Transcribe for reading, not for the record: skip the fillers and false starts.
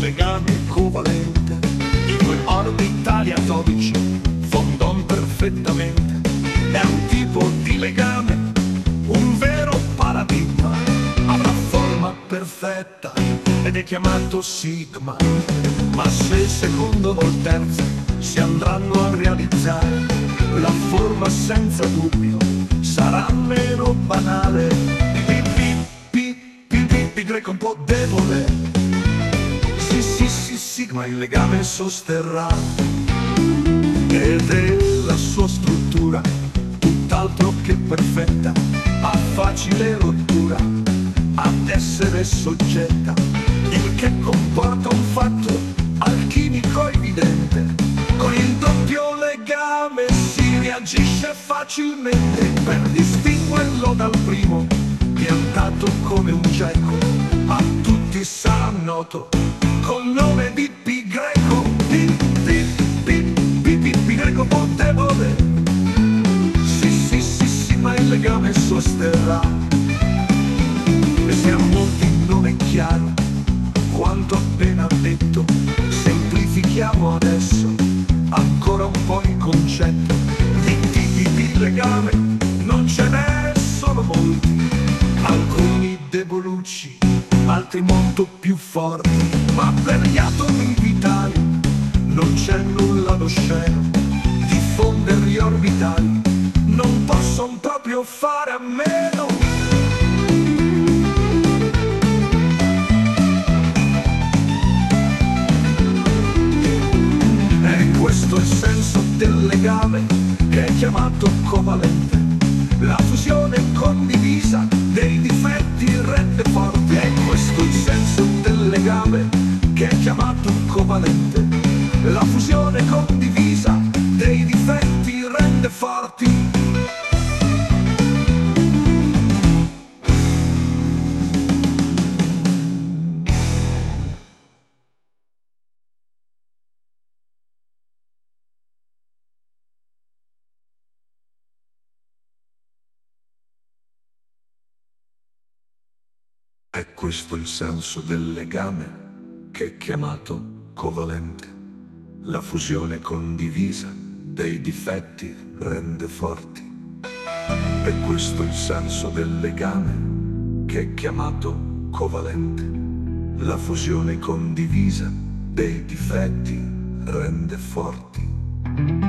legame covalente. I due orbitali atomici fondono perfettamente. È un tipo di legame, un vero paradigma. Avrà forma perfetta ed è chiamato sigma. Ma se il secondo o il terzo si andranno a realizzare, la forma senza dubbio sarà meno banale. Pi greco un po' debole. Sì, sigma il legame sosterrà. Ed è la sua struttura tutt'altro che perfetta, a facile rottura ad essere soggetta, il che comporta un fatto alchimico evidente. Con il doppio legame si reagisce facilmente. Per distinguerlo dal primo, piantato come un geco, a tutti sarà noto col nome di pi greco. Pi greco potevole. Sì, ma il legame sosterrà. E se a molti non è chiaro quanto appena detto, semplifichiamo adesso ancora un po' il concetto. Di tipi di legame non ce n'è, sono molti, alcuni debolucci, altri molto più forti. Ma per gli atomi vitali non c'è nulla d'osceno. Diffondere gli orbitali non possono proprio fare a meno. Questo è il senso del legame che è chiamato covalente. La fusione condivisa dei difetti rende forti. È questo il senso del legame che è chiamato covalente. La fusione condivisa dei difetti rende forti. È questo il senso del legame che è chiamato covalente. La fusione condivisa dei difetti rende forti. È questo il senso del legame che è chiamato covalente. La fusione condivisa dei difetti rende forti.